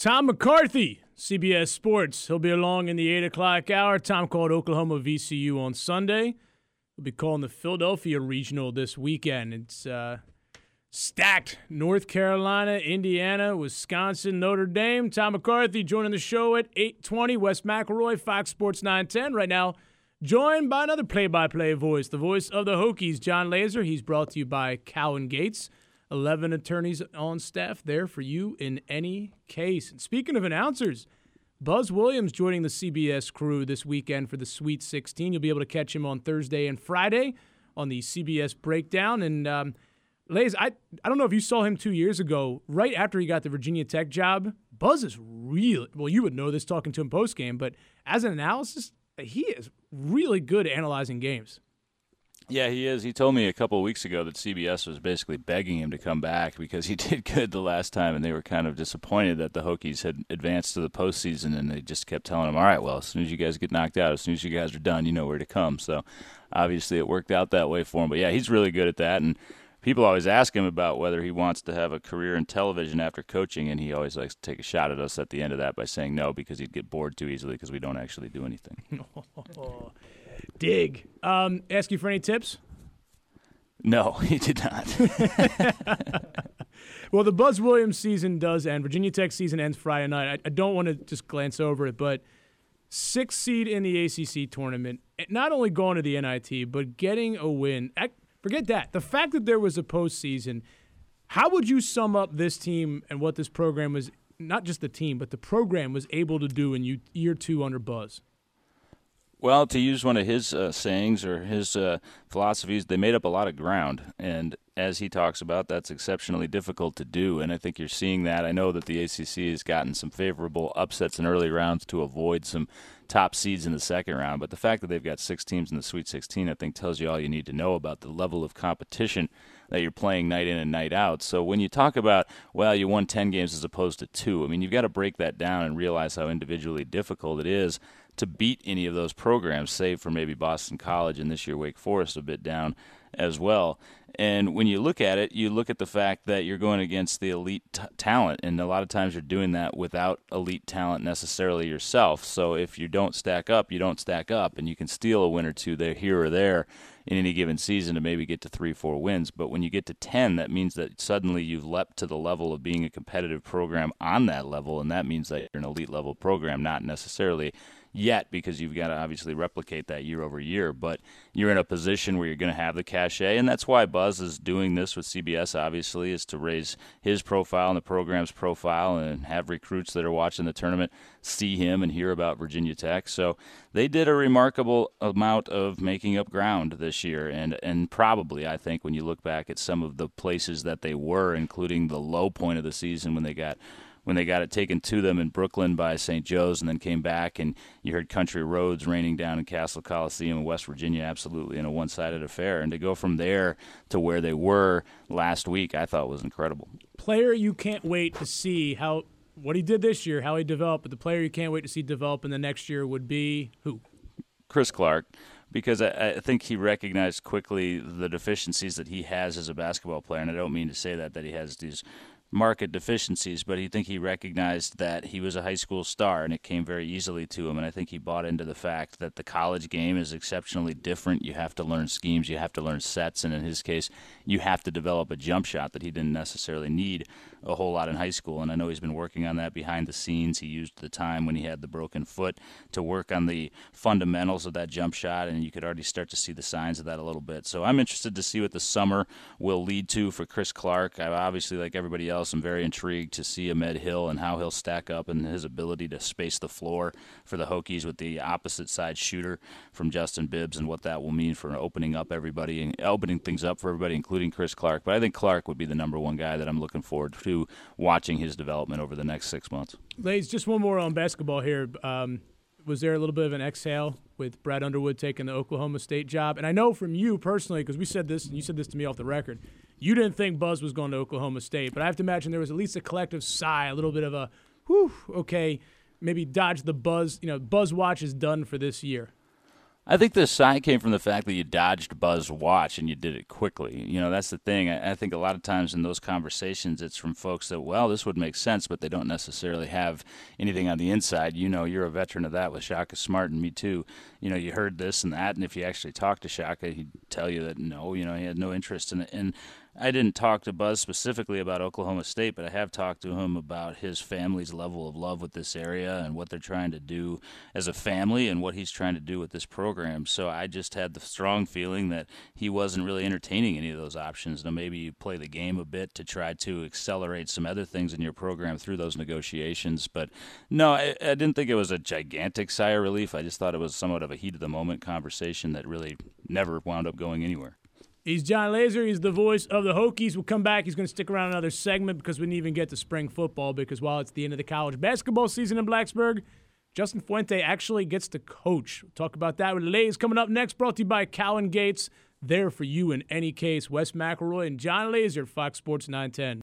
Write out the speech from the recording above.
Tom McCarthy, CBS Sports. He'll be along in the 8 o'clock hour. Tom called Oklahoma VCU on Sunday. He'll be calling the Philadelphia Regional this weekend. It's stacked. North Carolina, Indiana, Wisconsin, Notre Dame. Tom McCarthy joining the show at 8:20. Wes McElroy, Fox Sports 910. Right now, joined by another play-by-play voice, the voice of the Hokies, John Laser. He's brought to you by Cowan Gates. 11 attorneys on staff there for you in any case. And speaking of announcers, Buzz Williams joining the CBS crew this weekend for the Sweet 16. You'll be able to catch him on Thursday and Friday on the CBS Breakdown. And, Lays, I don't know if you saw him 2 years ago, right after he got the Virginia Tech job. Buzz is really, well, you would know this talking to him post-game, but as an analysis, he is really good at analyzing games. Yeah, he is. He told me a couple of weeks ago that CBS was basically begging him to come back because he did good the last time, and they were kind of disappointed that the Hokies had advanced to the postseason, and they just kept telling him, all right, well, as soon as you guys get knocked out, as soon as you guys are done, you know where to come. So obviously it worked out that way for him. But, yeah, he's really good at that, and people always ask him about whether he wants to have a career in television after coaching, and he always likes to take a shot at us at the end of that by saying no because he'd get bored too easily because we don't actually do anything. Dig. Ask you for any tips? No, he did not. Well, the Buzz Williams season does end. Virginia Tech season ends Friday night. I don't want to just glance over it, but 6th seed in the ACC tournament, not only going to the NIT, but getting a win. Forget that. The fact that there was a postseason, how would you sum up this team and what this program was, not just the team, but the program was able to do in year 2 under Buzz? Well, to use one of his sayings or his philosophies, they made up a lot of ground. And as he talks about, that's exceptionally difficult to do. And I think you're seeing that. I know that the ACC has gotten some favorable upsets in early rounds to avoid some top seeds in the second round. But the fact that they've got 6 teams in the Sweet 16, I think, tells you all you need to know about the level of competition that you're playing night in and night out. So when you talk about, well, you won 10 games as opposed to 2, I mean, you've got to break that down and realize how individually difficult it is to beat any of those programs, save for maybe Boston College and this year Wake Forest a bit down as well. And when you look at it, you look at the fact that you're going against the elite talent, and a lot of times you're doing that without elite talent necessarily yourself. So if you don't stack up, you don't stack up, and you can steal a win or two there, here or there in any given season to maybe get to 3-4 wins. But when you get to 10, that means that suddenly you've leapt to the level of being a competitive program on that level, and that means that you're an elite level program, not necessarily yet, because you've got to obviously replicate that year over year, but you're in a position where you're going to have the cachet, and that's why Buzz is doing this with CBS, obviously, is to raise his profile and the program's profile and have recruits that are watching the tournament see him and hear about Virginia Tech. So they did a remarkable amount of making up ground this year, and probably, I think, when you look back at some of the places that they were, including the low point of the season when they got it taken to them in Brooklyn by St. Joe's and then came back, and you heard Country Roads raining down in Castle Coliseum in West Virginia, absolutely in a one-sided affair. And to go from there to where they were last week, I thought was incredible. Player you can't wait to see what he did this year, how he developed, but the player you can't wait to see develop in the next year would be who? Chris Clark, because I think he recognized quickly the deficiencies that he has as a basketball player, and I don't mean to say that he has these market deficiencies, but I think he recognized that he was a high school star, and it came very easily to him. And I think he bought into the fact that the college game is exceptionally different. You have to learn schemes, you have to learn sets, and in his case, you have to develop a jump shot that he didn't necessarily need a whole lot in high school. And I know he's been working on that behind the scenes. He used the time when he had the broken foot to work on the fundamentals of that jump shot, and you could already start to see the signs of that a little bit. So I'm interested to see what the summer will lead to for Chris Clark. I obviously, like everybody else, I'm very intrigued to see Ahmed Hill and how he'll stack up and his ability to space the floor for the Hokies with the opposite side shooter from Justin Bibbs, and what that will mean for opening things up for everybody, including Chris Clark. But I think Clark would be the number one guy that I'm looking forward to watching his development over the next 6 months. Ladies, just one more on basketball here. Was there a little bit of an exhale with Brad Underwood taking the Oklahoma State job? And I know from you personally, because we said this, and you said this to me off the record, you didn't think Buzz was going to Oklahoma State, but I have to imagine there was at least a collective sigh, a little bit of a, whew, okay, maybe dodge the Buzz. Buzz watch is done for this year. I think the sigh came from the fact that you dodged Buzz's watch and you did it quickly. That's the thing. I think a lot of times in those conversations, it's from folks that, well, this would make sense, but they don't necessarily have anything on the inside. You're a veteran of that with Shaka Smart and me too. You heard this and that, and if you actually talked to Shaka, he'd tell you that no, he had no interest in it. And I didn't talk to Buzz specifically about Oklahoma State, but I have talked to him about his family's level of love with this area and what they're trying to do as a family and what he's trying to do with this program. So I just had the strong feeling that he wasn't really entertaining any of those options. Now, maybe you play the game a bit to try to accelerate some other things in your program through those negotiations. But no, I didn't think it was a gigantic sigh of relief. I just thought it was somewhat of a heat-of-the-moment conversation that really never wound up going anywhere. He's John Laser. He's the voice of the Hokies. We'll come back. He's going to stick around another segment because we didn't even get to spring football because while it's the end of the college basketball season in Blacksburg, Justin Fuente actually gets to coach. We'll talk about that with Lays coming up next, brought to you by Cowan Gates. There for you in any case. Wes McElroy and John Laser, Fox Sports 910.